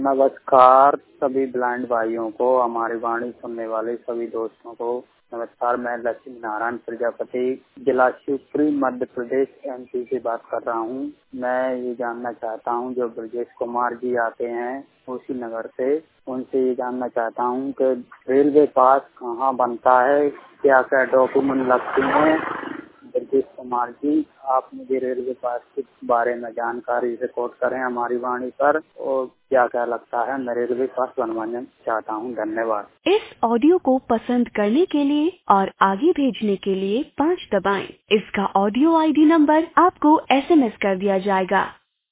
नमस्कार सभी ब्लाइंड भाइयों को, हमारी वाणी सुनने वाले सभी दोस्तों को नमस्कार। मैं लक्ष्मी नारायण प्रजापति, जिला शिवपुरी, मध्य प्रदेश, एमपी से बात कर रहा हूँ। मैं ये जानना चाहता हूँ, जो ब्रजेश कुमार जी आते हैं उसी नगर से, उनसे ये जानना चाहता हूँ कि रेलवे पास कहाँ बनता है, क्या क्या डॉक्यूमेंट लगते हैं। ब्रजेश कुमार जी, आप मुझे रेलवे पास के बारे में जानकारी रिकॉर्ड करें हमारी वाणी पर, और क्या क्या लगता है। मैं रेलवे पास बनवाना चाहता हूँ। धन्यवाद। इस ऑडियो को पसंद करने के लिए और आगे भेजने के लिए 5 दबाएं। इसका ऑडियो आईडी नंबर आपको SMS कर दिया जाएगा।